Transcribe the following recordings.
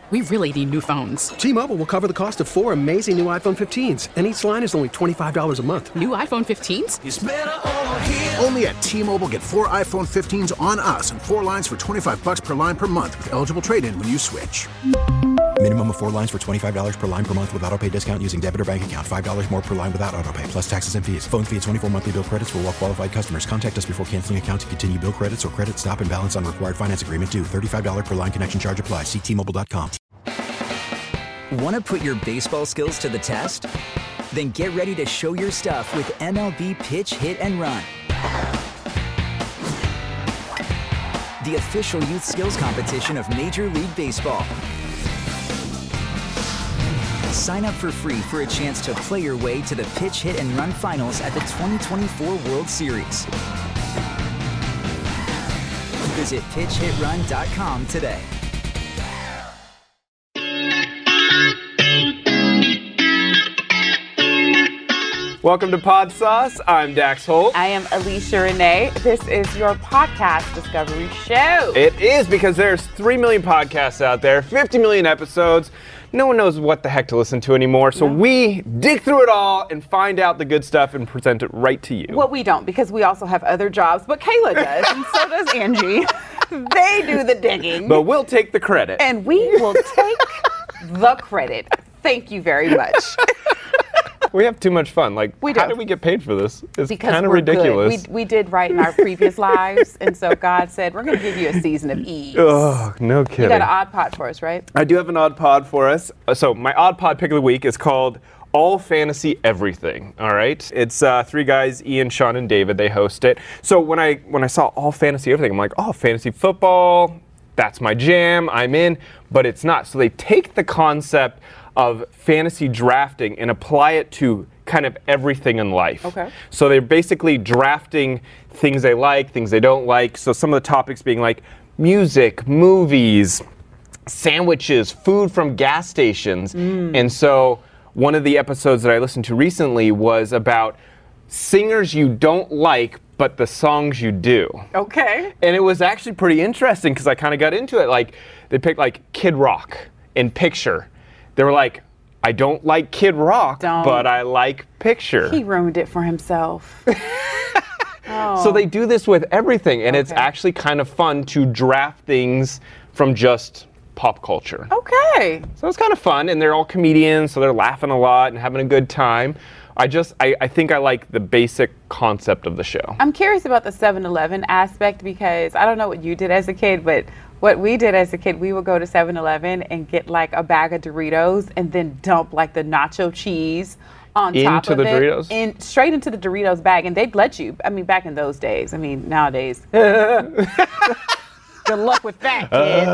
We really need new phones. T-Mobile will cover the cost of 4 amazing new iPhone 15s, and each line is only $25 a month. New iPhone 15s? It's better over here. Only at T-Mobile, get 4 iPhone 15s on us and 4 lines for $25 per line per month with eligible trade-in when you switch. Minimum of 4 lines for $25 per line per month with autopay discount using debit or bank account. $5 more per line without autopay, plus taxes and fees. Phone fee at 24 monthly bill credits for well-qualified customers. Contact us before canceling account to continue bill credits or credit stop and balance on required finance agreement due. $35 per line connection charge applies. See T-Mobile.com. Want to put your baseball skills to the test? Then get ready to show your stuff with MLB Pitch, Hit, and Run. The official youth skills competition of Major League Baseball. Sign up for free for a chance to play your way to the Pitch, Hit, and Run finals at the 2024 World Series. Visit pitchhitrun.com today. Welcome to Pod Sauce. I'm Dax Holt. I am Alicia Renee. This is your podcast discovery show. It is, because there's 3 million podcasts out there, 50 million episodes. No one knows what the heck to listen to anymore, so we dig through it all and find out the good stuff and present it right to you. Well, we don't, because we also have other jobs, but Kayla does, and so does Angie. They do the digging. But we'll take the credit. And we will take the credit. Thank you very much. We have too much fun. Like, we do. How did we get paid for this? It's kind of we're ridiculous. Good. We did right in our previous lives, and so God said, we're going to give you a season of ease. Oh, no kidding. You got an odd pod for us, right? I do have an odd pod for us. So my odd pod pick of the week is called All Fantasy Everything. All right, it's 3 guys, Ian, Sean, and David. They host it. So when I saw All Fantasy Everything, I'm like, oh, fantasy football. That's my jam. I'm in. But it's not. So they take the concept of fantasy drafting and apply it to kind of everything in life. Okay. So they're basically drafting things they like, things they don't like. So some of the topics being like music, movies, sandwiches, food from gas stations. And so one of the episodes that I listened to recently was about singers you don't like, but the songs you do. Okay. And it was actually pretty interesting because I kind of got into it. Like, they picked like Kid Rock and Picture. They were like, I don't like Kid Rock, but I like Picture. He ruined it for himself. So they do this with everything, and it's actually kind of fun to draft things from just pop culture. Okay. So it's kind of fun, and they're all comedians, so they're laughing a lot and having a good time. I think I like the basic concept of the show. I'm curious about the 7-Eleven aspect, because I don't know what you did as a kid, but what we did as a kid, we would go to 7-Eleven and get like a bag of Doritos and then dump like the nacho cheese on top of it. Into the Doritos? Straight into the Doritos bag, and they'd let you. I mean, back in those days. I mean, nowadays. Good luck with that,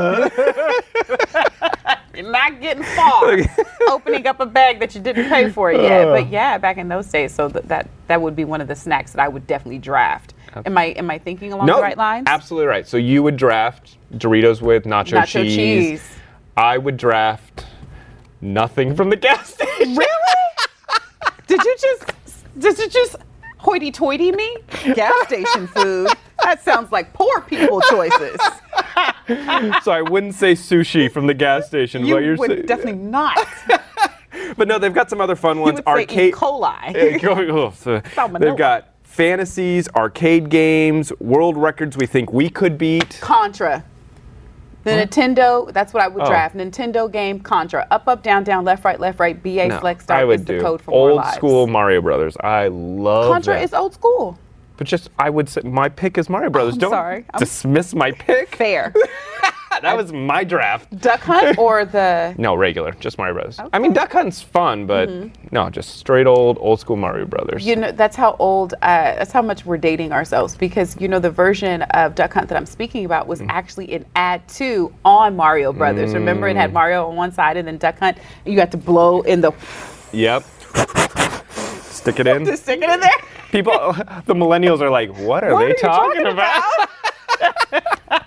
kid. You're not getting far opening up a bag that you didn't pay for yet. But yeah, back in those days, so that would be one of the snacks that I would definitely draft. Okay. Am I thinking along the right lines? Absolutely right. So you would draft Doritos with nacho cheese. I would draft nothing from the gas station. Really? Did you just hoity-toity me? Gas station food? That sounds like poor people choices. So I wouldn't say sushi from the gas station. You would definitely not. But no, they've got some other fun ones. You would say E. coli. They've got fantasies, arcade games, world records we think we could beat. Contra. The Nintendo, that's what I would draft. Nintendo game, Contra. Up, up, down, down, left, right, BA, select, start is the code for more lives. Old school Mario Brothers. I love Contra is old school. But I would say my pick is Mario Brothers. Don't dismiss my pick. Fair. That was my draft. Duck Hunt or the... No, regular. Just Mario Brothers. Okay. I mean, Duck Hunt's fun, but no, just straight old school Mario Brothers. You know, that's how much we're dating ourselves, because, you know, the version of Duck Hunt that I'm speaking about was actually an ad 2 on Mario Brothers. Remember, it had Mario on one side and then Duck Hunt. And you had to blow in the... Yep. Stick it in. Just stick it in there. People, the millennials are like, what are they talking about?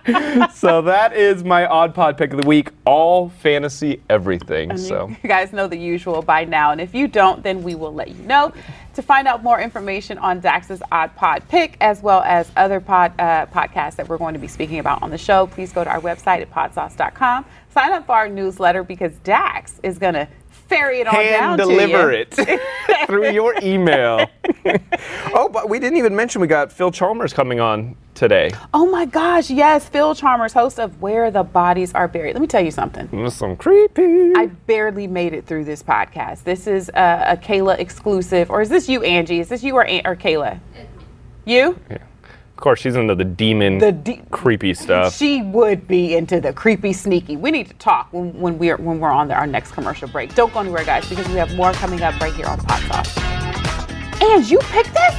So that is my Odd Pod pick of the week. All fantasy everything. And So you guys know the usual by now. And if you don't, then we will let you know. To find out more information on Dax's Odd Pod pick, as well as other podcasts that we're going to be speaking about on the show, please go to our website at podsauce.com. Sign up for our newsletter because Dax is going to ferry it on down to you. Hand deliver it through your email. Oh, but we didn't even mention we got Phil Chalmers coming on today. Oh my gosh, yes, Phil Chalmers, host of Where the Bodies Are Buried. Let me tell you something. That's some creepy. I barely made it through this podcast. This is a Kayla exclusive. Or is this you, Angie? Is this you or Kayla? You? Yeah. Of course, she's into the demon, creepy stuff. She would be into the creepy, sneaky. We need to talk when we're on our next commercial break. Don't go anywhere, guys, because we have more coming up right here on Pod Sauce. And you picked this?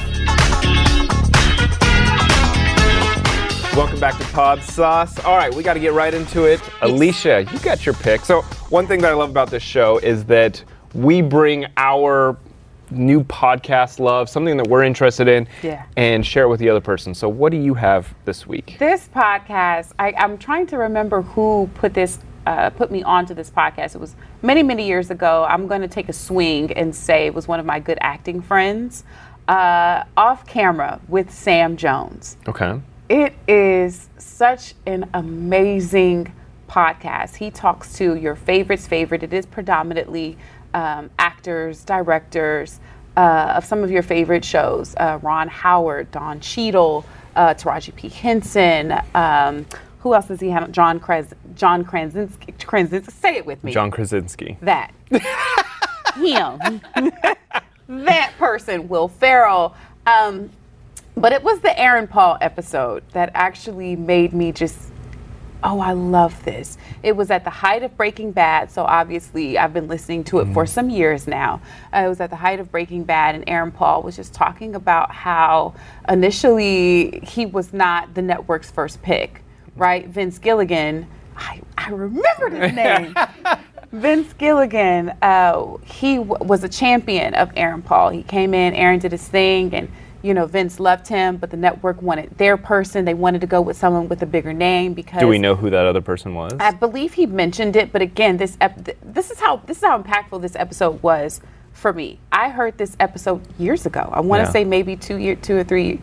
Welcome back to Pod Sauce. All right, we got to get right into it. Alicia, you got your pick. So one thing that I love about this show is that we bring our new podcast love, something that we're interested in, and share it with the other person. So what do you have this week? This podcast, I'm trying to remember who put me onto this podcast. It was many, many years ago. I'm going to take a swing and say it was one of my good acting friends, Off Camera with Sam Jones. Okay. It is such an amazing podcast. He talks to your favorite's favorite. It is predominantly actors, directors of some of your favorite shows. Ron Howard, Don Cheadle, Taraji P. Henson. Who else does he have? John Krasinski. Say it with me. John Krasinski. That. Him. That person, Will Ferrell. But it was the Aaron Paul episode that actually made me just, I love this. It was at the height of Breaking Bad, so obviously I've been listening to it for some years now. It was at the height of Breaking Bad, and Aaron Paul was just talking about how initially he was not the network's first pick, right? Vince Gilligan, I remembered his name. Vince Gilligan, he was a champion of Aaron Paul. He came in, Aaron did his thing, and Vince loved him, but the network wanted their person. They wanted to go with someone with a bigger name because. Do we know who that other person was? I believe he mentioned it, but again, this is how impactful this episode was for me. I heard this episode years ago. I want to say maybe 2 or 3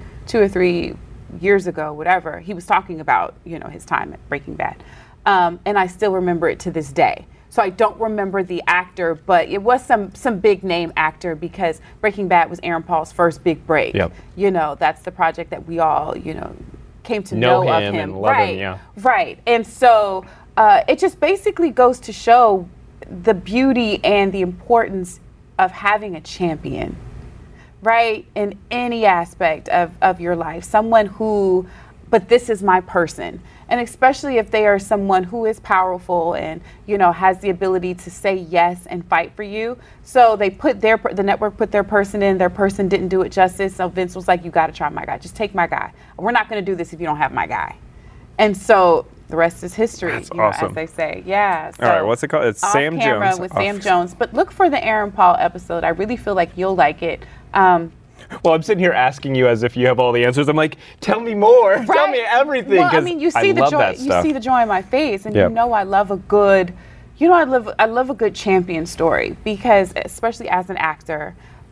years ago, whatever. He was talking about his time at Breaking Bad, and I still remember it to this day. So I don't remember the actor, but it was some big name actor because Breaking Bad was Aaron Paul's first big break. Yep. That's the project that we all, came to know of him. And love him, yeah. Right. And so it just basically goes to show the beauty and the importance of having a champion, right? In any aspect of your life. Someone who, but this is my person. And especially if they are someone who is powerful and, has the ability to say yes and fight for you. So they put the network put their person in, their person didn't do it justice. So Vince was like, you got to try my guy. Just take my guy. We're not going to do this if you don't have my guy. And so the rest is history, That's awesome. As they say. Yeah. So all right, what's it called? It's Sam Jones. With Sam Jones. But look for the Aaron Paul episode. I really feel like you'll like it. Well, I'm sitting here asking you as if you have all the answers. I'm like, tell me more. Right? Tell me everything. Well, I mean, you see the joy. You see the joy in my face, and I love a good. I love a good champion story because, especially as an actor,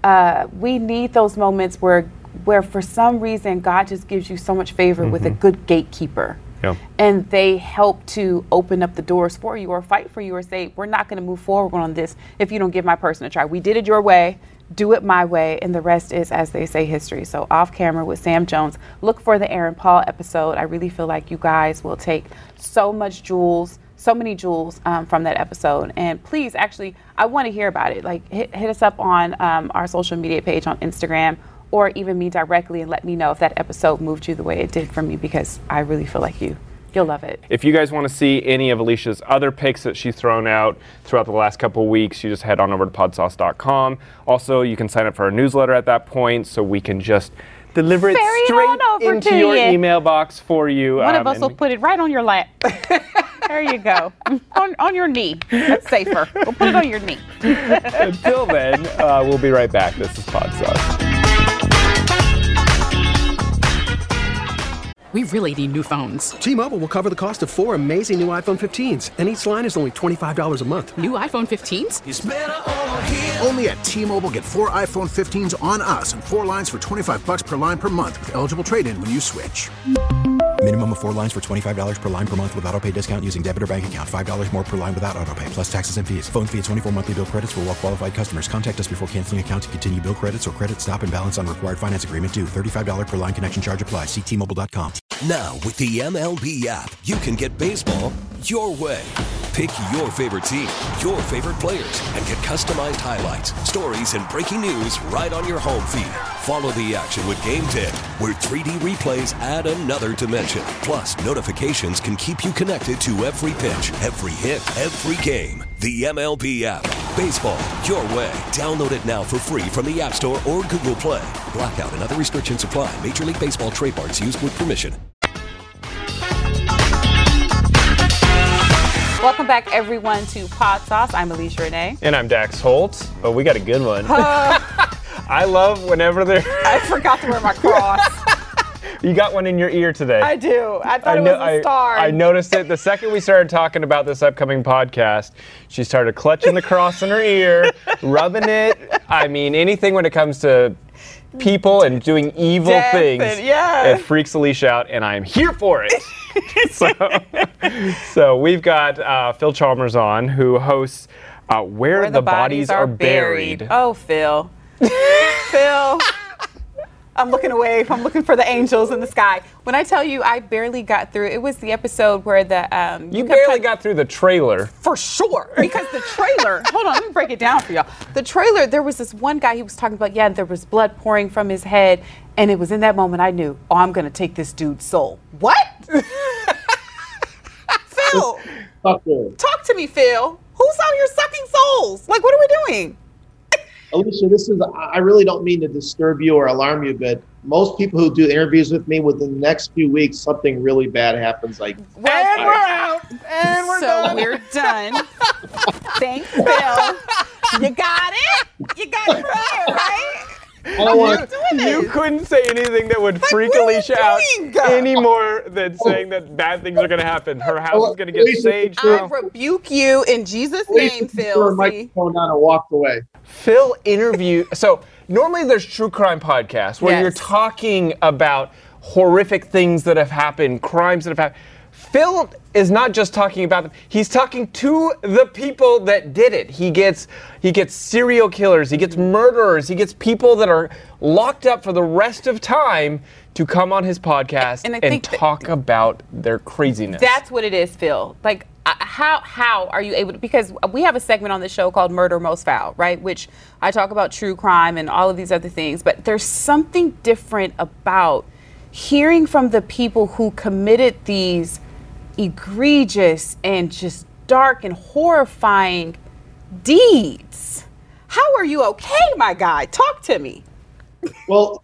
we need those moments where for some reason God just gives you so much favor with a good gatekeeper. Yeah. And they help to open up the doors for you or fight for you or say, we're not going to move forward on this if you don't give my person a try. We did it your way. Do it my way, and the rest is, as they say, history. So Off Camera with Sam Jones. Look for the Aaron Paul episode. I really feel like you guys will take so many jewels from that episode. And please, actually, I want to hear about it. Like, hit us up on our social media page on Instagram or even me directly and let me know if that episode moved you the way it did for me because I really feel like you'll love it. If you guys want to see any of Alicia's other picks that she's thrown out throughout the last couple of weeks, you just head on over to podsauce.com. Also, you can sign up for our newsletter at that point so we can just deliver it straight into your email box for you. One of us will put it right on your lap. There you go. On your knee. That's safer. We'll put it on your knee. Until then, we'll be right back. This is Pod Sauce. We really need new phones. T-Mobile will cover the cost of 4 amazing new iPhone 15s, and each line is only $25 a month. New iPhone 15s? It's better over here. Only at T-Mobile, get 4 iPhone 15s on us and 4 lines for $25 per line per month with eligible trade-in when you switch. Minimum of 4 lines for $25 per line per month with autopay discount using debit or bank account. $5 more per line without autopay, plus taxes and fees. Phone fee at 24 monthly bill credits for well-qualified customers. Contact us before canceling account to continue bill credits or credit stop and balance on required finance agreement due. $35 per line connection charge applies. See T-Mobile.com. Now, with the MLB app, you can get baseball your way. Pick your favorite team, your favorite players, and get customized highlights, stories, and breaking news right on your home feed. Follow the action with Game 10, where 3D replays add another dimension. Plus, notifications can keep you connected to every pitch, every hit, every game. The MLB app. Baseball your way. Download it now for free from the App Store or Google Play. Blackout and other restrictions apply. Major League Baseball trademarks used with permission. Welcome back, everyone, to Pod Sauce. I'm Alicia Renee. And I'm Dax Holt. Oh, we got a good one. I love whenever they're... I forgot to wear my cross. You got one in your ear today. I do. I thought it was a star. I noticed it. The second we started talking about this upcoming podcast, she started clutching the cross in her ear, rubbing it. I mean, anything when it comes to people and doing evil things, it freaks Alicia out, and I am here for it. So we've got Phil Chalmers on, who hosts Where the Bodies Are Buried. Oh, Phil. Phil. I'm looking away. I'm looking for the angels in the sky. When I tell you I barely got through, it was the episode where the... you barely got through the trailer. For sure. Because the trailer... Hold on, let me break it down for y'all. The trailer, there was this one guy, he was talking about, there was blood pouring from his head. And it was in that moment I knew, I'm going to take this dude's soul. What? Phil. Talk to me, Phil. Who's out here sucking souls? Like, what are we doing? Alicia, I really don't mean to disturb you or alarm you, but most people who do interviews with me, within the next few weeks, something really bad happens. Like, and we're out. And we're done. So we're done. Thanks, Phil. You got it? You got it right? You couldn't say anything that would freak Alicia out any more than saying that bad things are going to happen. Her house is going to get saged. I rebuke you in Jesus' name, Phil. Her microphone down and walked away. Phil so normally there's true crime podcasts where you're talking about horrific things that have happened, crimes that have happened. Phil is not just talking about them. He's talking to the people that did it. He gets serial killers, he gets murderers, he gets people that are locked up for the rest of time to come on his podcast and talk about their craziness. That's what it is, Phil. Like, how are you able to, because we have a segment on the show called Murder Most Foul, right? Which I talk about true crime and all of these other things, but there's something different about hearing from the people who committed these egregious and just dark and horrifying deeds. How are you okay, my guy? Talk to me. Well,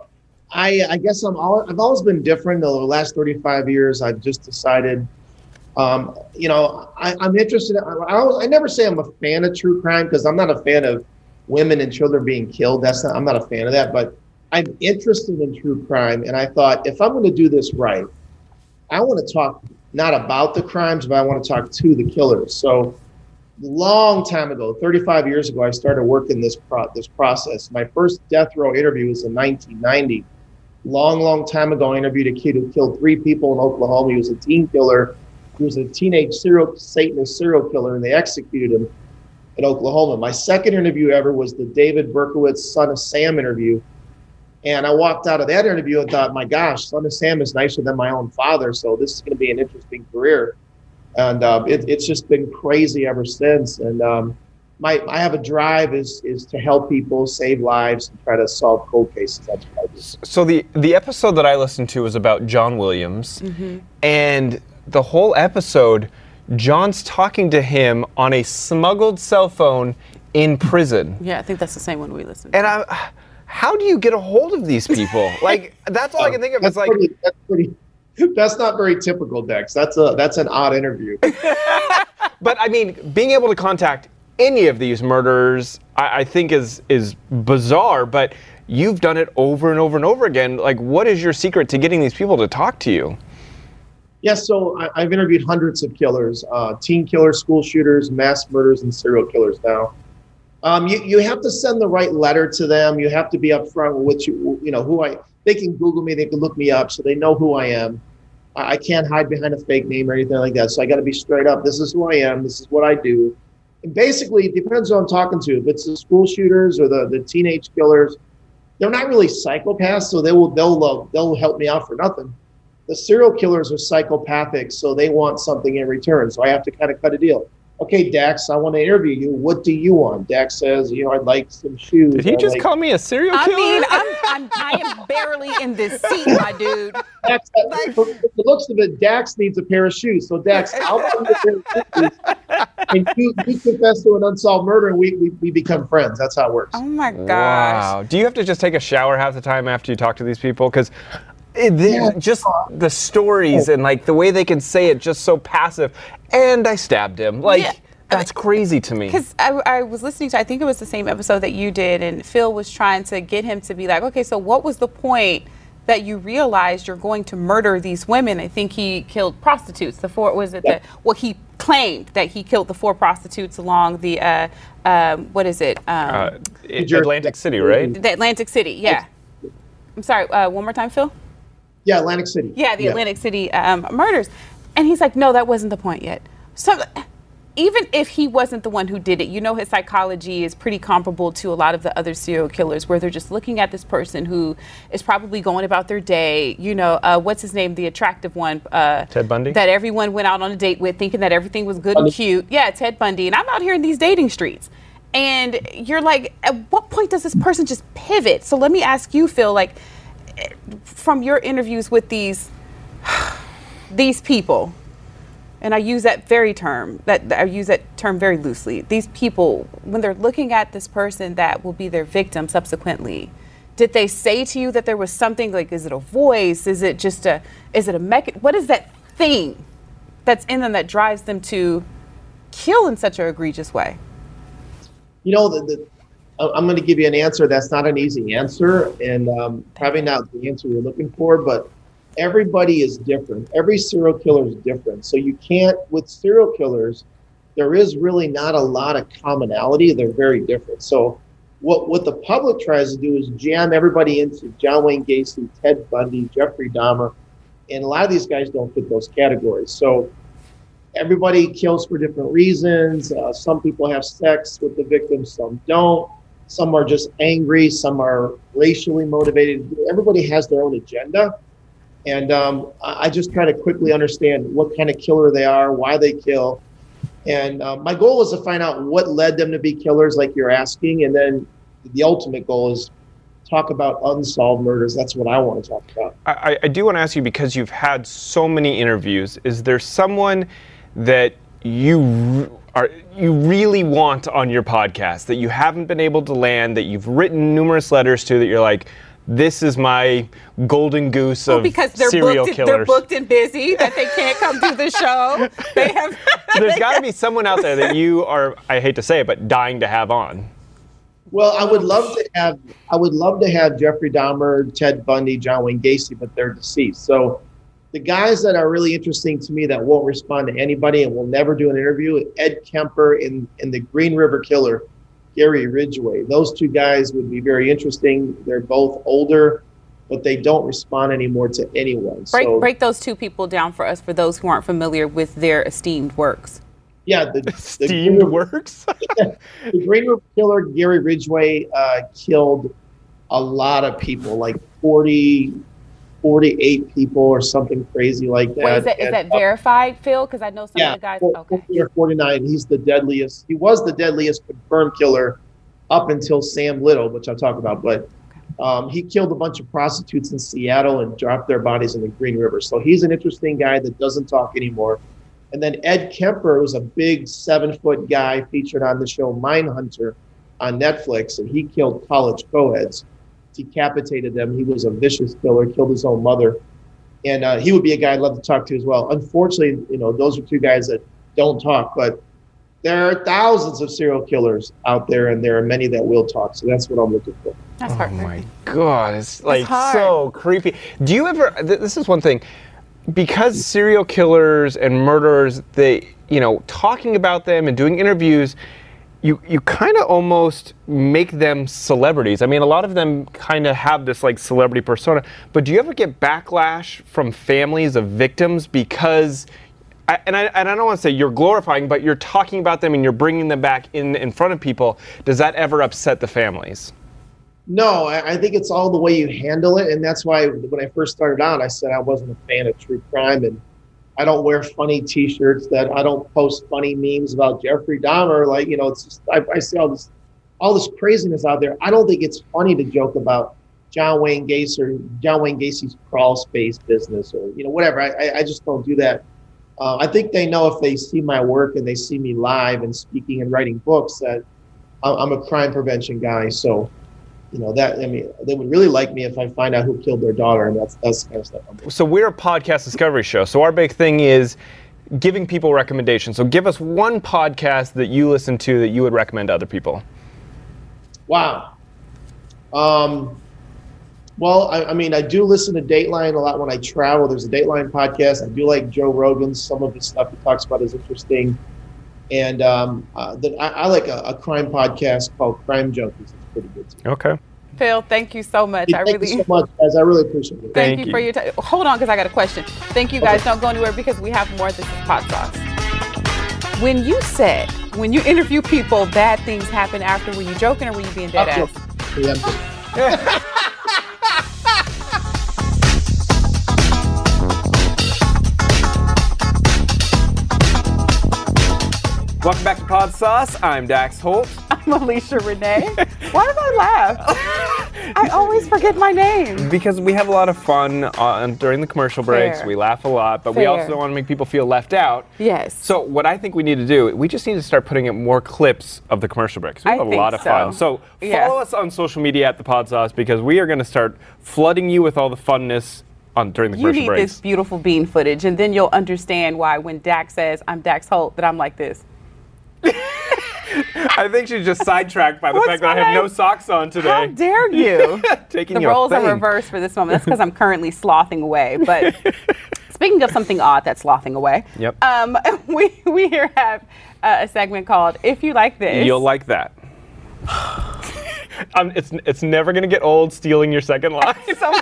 I guess I've always been different. Over the last 35 years, I've just decided, I'm interested. I never say I'm a fan of true crime because I'm not a fan of women and children being killed. I'm not a fan of that, but I'm interested in true crime. And I thought, if I'm going to do this right, I want to talk not about the crimes, but I want to talk to the killers. So long time ago, 35 years ago, I started working this process. My first death row interview was in 1990. Long time ago, I interviewed a kid who killed 3 people in Oklahoma. He was a teen killer. He was a teenage Satanist serial killer, and they executed him in Oklahoma. My second interview ever was the David Berkowitz Son of Sam interview. And I walked out of that interview and thought, my gosh, Son of Sam is nicer than my own father, so this is going to be an interesting career. And it's just been crazy ever since. And I have a drive is to help people, save lives, and try to solve cold cases. That's what I do. So the episode that I listened to was about John Williams, and the whole episode, John's talking to him on a smuggled cell phone in prison. Yeah, I think that's the same one we listened to. And how do you get a hold of these people? Like, that's all I can think of. It's like that's not very typical, Dex. That's an odd interview. But I mean, being able to contact any of these murders, I think is bizarre, but you've done it over and over and over again. Like, what is your secret to getting these people to talk to you? Yes, so I've interviewed hundreds of killers, teen killers, school shooters, mass murders, and serial killers now. You have to send the right letter to them. You have to be upfront with they can Google me, they can look me up, so they know who I am. I can't hide behind a fake name or anything like that. So I got to be straight up. This is who I am. This is what I do. And basically, it depends who I'm talking to. If it's the school shooters or the teenage killers, they're not really psychopaths, so they'll help me out for nothing. The serial killers are psychopathic, so they want something in return. So I have to kind of cut a deal. Okay, Dax, I want to interview you. What do you want? Dax says, I'd like some shoes. Did he just call me a serial killer? I am barely in this seat, my dude. Dax, for the looks of it, Dax needs a pair of shoes. So Dax, I'll buy you a pair of shoes. And you confess to an unsolved murder, and we become friends. That's how it works. Oh my gosh! Wow. Do you have to just take a shower half the time after you talk to these people? Because just the stories and like the way they can say it, just so passive. And I stabbed him. That's crazy to me. Because I was listening to, I think it was the same episode that you did, and Phil was trying to get him to be like, okay, so what was the point that you realized you're going to murder these women? I think he killed prostitutes. He claimed that he killed the 4 prostitutes along the, Atlantic City, right? The Atlantic City, yeah. I'm sorry, one more time, Phil? Yeah, Atlantic City. Yeah, the Atlantic City murders. And he's like, no, that wasn't the point yet. So even if he wasn't the one who did it, his psychology is pretty comparable to a lot of the other serial killers, where they're just looking at this person who is probably going about their day. What's his name? The attractive one. Ted Bundy? That everyone went out on a date with thinking that everything was good and cute. Yeah, Ted Bundy. And I'm out here in these dating streets. And you're like, at what point does this person just pivot? So let me ask you, Phil, like, from your interviews with these people, and I use that term very loosely. These people, when they're looking at this person that will be their victim subsequently, did they say to you that there was something, like, is it a voice? Is it a what is that thing that's in them that drives them to kill in such an egregious way? I'm going to give you an answer that's not an easy answer, and probably not the answer you're looking for, but everybody is different. Every serial killer is different. So you can't, with serial killers, there is really not a lot of commonality. They're very different. So what the public tries to do is jam everybody into John Wayne Gacy, Ted Bundy, Jeffrey Dahmer, and a lot of these guys don't fit those categories. So everybody kills for different reasons. Some people have sex with the victims, some don't. Some are just angry, some are racially motivated. Everybody has their own agenda. And I just try to quickly understand what kind of killer they are, why they kill. And my goal is to find out what led them to be killers, like you're asking. And then the ultimate goal is talk about unsolved murders. That's what I want to talk about. I do want to ask you, because you've had so many interviews, is there someone that you really want on your podcast that you haven't been able to land, that you've written numerous letters to, that you're like, this is my golden goose of serial killers? They're booked and busy, that they can't come do the show. There's got to be someone out there that you are, I hate to say it, but dying to have on. Well, I would love to have Jeffrey Dahmer, Ted Bundy, John Wayne Gacy, but they're deceased. So the guys that are really interesting to me that won't respond to anybody and will never do an interview, Ed Kemper and the Green River Killer, Gary Ridgway. Those 2 guys would be very interesting. They're both older, but they don't respond anymore to anyone. Break those 2 people down for us, for those who aren't familiar with their esteemed works. Yeah, the esteemed works? The Green River Killer, Gary Ridgway, killed a lot of people, like 48 people or something crazy like that. Wait, is that verified, Phil? Because I know some of the guys. Okay. 49. He's the deadliest. He was the deadliest confirmed killer up until Sam Little, which I'll talk about. But he killed a bunch of prostitutes in Seattle and dropped their bodies in the Green River. So he's an interesting guy that doesn't talk anymore. And then Ed Kemper was a big 7-foot guy featured on the show Mindhunter on Netflix, and he killed college co-eds. Decapitated them. He was a vicious killer, killed his own mother. And he would be a guy I'd love to talk to as well. Unfortunately, those are 2 guys that don't talk, but there are thousands of serial killers out there, and there are many that will talk. So that's what I'm looking for. That's Oh my God, it's like so creepy. Do you ever? This is one thing, because serial killers and murderers, talking about them and doing interviews, you kind of almost make them celebrities. I mean, a lot of them kind of have this like celebrity persona. But do you ever get backlash from families of victims because? I don't want to say you're glorifying, but you're talking about them and you're bringing them back in front of people. Does that ever upset the families? No, I think it's all the way you handle it. And that's why when I first started out, I said I wasn't a fan of true crime. And I don't wear funny T-shirts, that I don't post funny memes about Jeffrey Dahmer. Like, it's just, I see all this craziness out there. I don't think it's funny to joke about John Wayne Gacy's crawl space business or, whatever. I just don't do that. I think they know if they see my work and they see me live and speaking and writing books that I'm a crime prevention guy. So, they would really like me if I find out who killed their daughter, and that's the kind of stuff I'm doing. So we're a podcast discovery show. So our big thing is giving people recommendations. So give us one podcast that you listen to that you would recommend to other people. Wow. Well, I do listen to Dateline a lot when I travel. There's a Dateline podcast. I do like Joe Rogan's. Some of his stuff he talks about is interesting. And I like a crime podcast called Crime Junkies. It's pretty good too. Okay. Phil, thank you so much. Thank you so much, guys. I really appreciate it. Thank you for your time. Hold on, because I got a question. Thank you, guys. Don't go anywhere because we have more. This is Pod Sauce. When you interview people, bad things happen after, were you joking or were you being dead ass? Yeah. Welcome back to Pod Sauce. I'm Dax Holt. I'm Alicia Renee. Why did I laugh? I always forget my name. Because we have a lot of fun during the commercial breaks. Fair. We laugh a lot, but we also don't want to make people feel left out. Yes. So what I think we need to do, we just need to start putting in more clips of the commercial breaks. We have a lot of fun. So follow us on social media at the Pod Sauce, because we are going to start flooding you with all the funness during the commercial breaks. You need this beautiful bean footage, and then you'll understand why when Dax says, I'm Dax Holt, that I'm like this. I think she's just sidetracked by the fact that I have no socks on today. How dare you? Taking the roles are reversed for this moment. That's because I'm currently slothing away. But speaking of something odd that's slothing away, we here have a segment called If You Like This. You'll like that. It's never going to get old stealing your second line.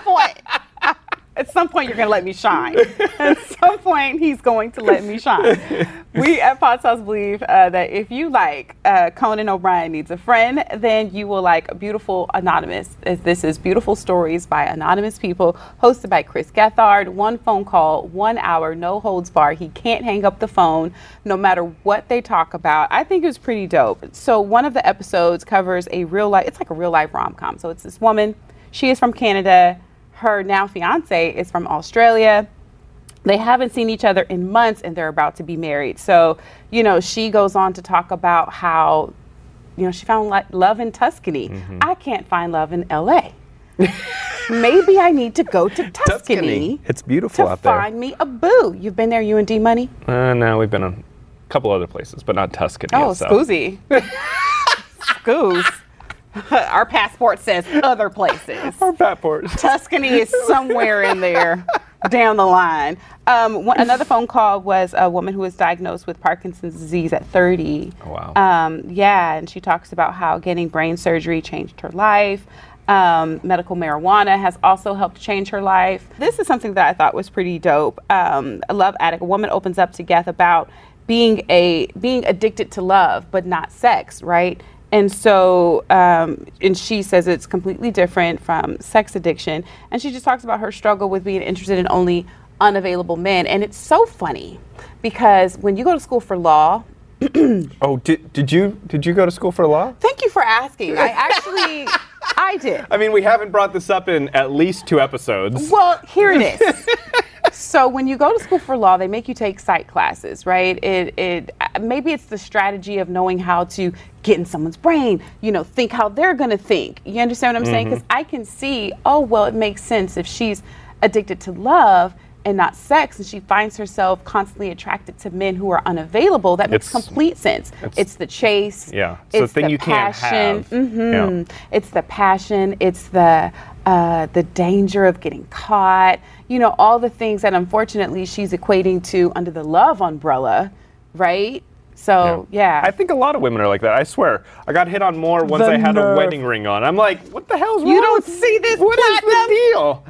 At some point, you're going to let me shine. At some point, he's going to let me shine. We at Pod Sauce believe that if you like Conan O'Brien Needs a Friend, then you will like Beautiful Anonymous. This is Beautiful Stories by Anonymous People, hosted by Chris Gethard. One phone call, 1 hour, no holds barred. He can't hang up the phone no matter what they talk about. I think it was pretty dope. So one of the episodes covers it's like a real life rom-com. So it's this woman. She is from Canada. Her now fiance is from Australia. They haven't seen each other in months and they're about to be married. So, she goes on to talk about how, she found love in Tuscany. Mm-hmm. I can't find love in LA. Maybe I need to go to Tuscany. It's beautiful out there. To find me a boo. You've been there, you and D Money? No, we've been a couple other places, but not Tuscany. Oh, Scoozy. Scooz. Our passport says other places. Our passport. Tuscany is somewhere in there down the line. Another phone call was a woman who was diagnosed with Parkinson's disease at 30. Oh, wow. And she talks about how getting brain surgery changed her life. Medical marijuana has also helped change her life. This is something that I thought was pretty dope. A love addict. A woman opens up to Geth about being addicted to love, but not sex, right? And so, and she says it's completely different from sex addiction. And she just talks about her struggle with being interested in only unavailable men. And it's so funny because when you go to school for law. Oh, did you go to school for law? Thank you for asking. I did. I mean, we haven't brought this up in at least 2 episodes. Well, here it is. So when you go to school for law, they make you take psych classes, right? Maybe it's the strategy of knowing how to get in someone's brain, think how they're going to think. You understand what I'm saying? Because I can see, it makes sense if she's addicted to love, and not sex, and she finds herself constantly attracted to men who are unavailable, that makes complete sense. It's the chase. Yeah. It's the thing you can't have. Yeah. It's the passion. It's the danger of getting caught. You know, all the things that unfortunately she's equating to under the love umbrella, right? So, yeah. I think a lot of women are like that. I swear. I got hit on more once I had a wedding ring on. I'm like, what the hell's wrong? You don't see this What is the deal?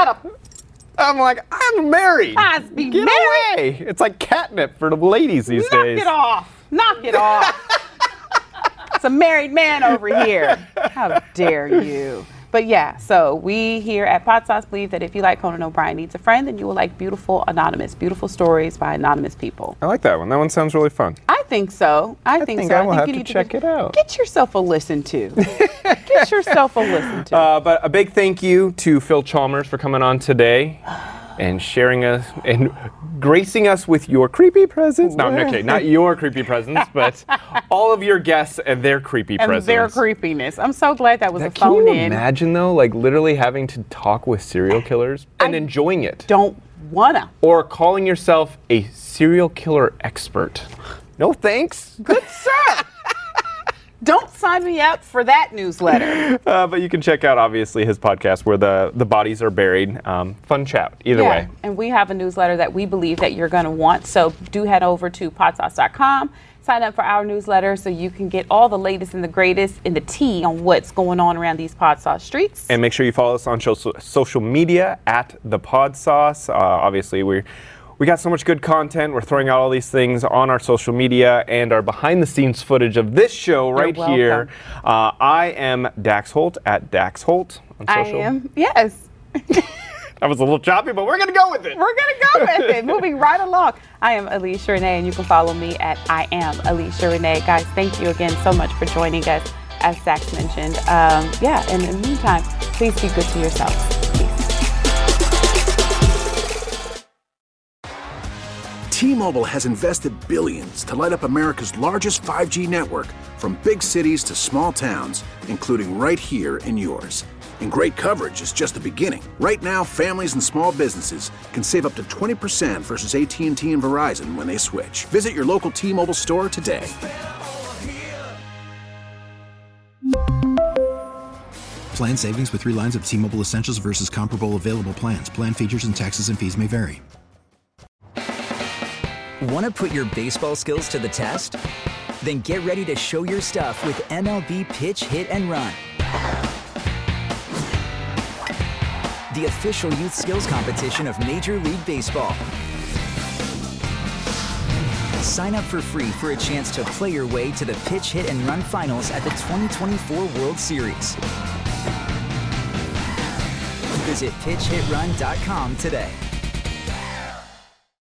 I'm like, I'm married. Get away. It's like catnip for the ladies these days. Knock it off. It's a married man over here. How dare you? But yeah, so we here at Pod Sauce believe that if you like Conan O'Brien Needs a Friend, then you will like beautiful stories by anonymous people. I like that one. That one sounds really fun. I think so. I think so. I will have you to need check it out. Get yourself a listen to. Get yourself a listen to. But a big thank you to Phil Chalmers for coming on today and sharing us and gracing us with your creepy presence. No, okay, not your creepy presence, but all of your guests and their creepy presence. And their creepiness. I'm so glad that was a phone in. Can you imagine, though, like literally having to talk with serial killers and enjoying it? Don't wanna. Or calling yourself a serial killer expert. No thanks. Good sir. Don't sign me up for that newsletter. But you can check out, obviously, his podcast where the bodies are buried. Fun chat, either way. And we have a newsletter that we believe that you're going to want. So do head over to podsauce.com. Sign up for our newsletter so you can get all the latest and the greatest in the tea on what's going on around these Pod Sauce streets. And make sure you follow us on social media at the Pod Sauce. Obviously, we got so much good content. We're throwing out all these things on our social media and our behind-the-scenes footage of this show right here. I am Dax Holt at Dax Holt on social. I am, yes. That was a little choppy, but we're going to go with it. We're going to go with it. Moving right along. I am Alicia Renee, and you can follow me at I am Alicia Renee. Guys, thank you again so much for joining us, as Dax mentioned. And in the meantime, please be good to yourselves. T-Mobile has invested billions to light up America's largest 5G network, from big cities to small towns, including right here in yours. And great coverage is just the beginning. Right now, families and small businesses can save up to 20% versus AT&T and Verizon when they switch. Visit your local T-Mobile store today. Plan savings with 3 lines of T-Mobile Essentials versus comparable available plans. Plan features and taxes and fees may vary. Want to put your baseball skills to the test? Then get ready to show your stuff with MLB Pitch, Hit, and Run. The official youth skills competition of Major League Baseball. Sign up for free for a chance to play your way to the Pitch, Hit, and Run finals at the 2024 World Series. Visit pitchhitrun.com today.